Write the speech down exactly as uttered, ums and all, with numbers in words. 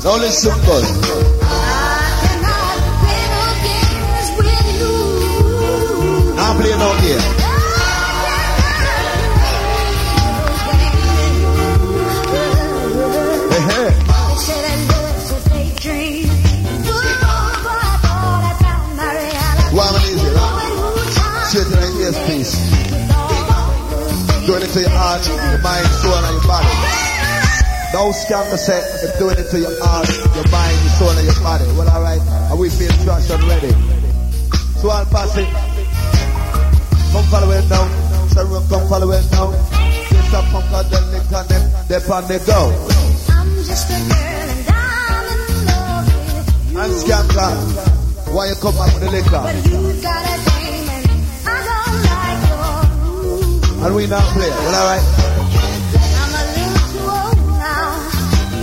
Now listen good. Now play no game. Hey, hey. One easy, right? Straight to the ears, please. Doing it to your heart, your mind, soul, and your body. No scam to say, you're doing it to your heart, your mind, your soul, and your body. Well, alright, and we feel trash and ready. So I'll pass it. Come follow it now. Sarah, come follow it now. Sister, come cut them, lick on them, they're on the go. I'm just a girl and I'm in love with you. And scam car, why you come back with the liquor? But you got a name and I don't like your rules. And we not play, well alright.